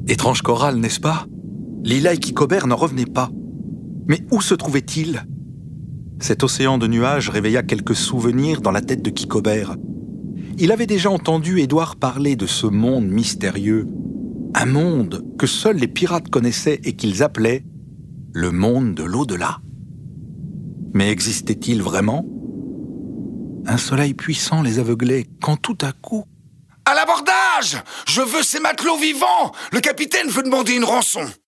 Étrange chorale, n'est-ce pas? Lila et Kikobert n'en revenaient pas. Mais où se trouvaient-ils? Cet océan de nuages réveilla quelques souvenirs dans la tête de Kikobert. Il avait déjà entendu Édouard parler de ce monde mystérieux. Un monde que seuls les pirates connaissaient et qu'ils appelaient le monde de l'au-delà. Mais existait-il vraiment? Un soleil puissant les aveuglait quand tout à coup... À l'abordage! Je veux ces matelots vivants! Le capitaine veut demander une rançon!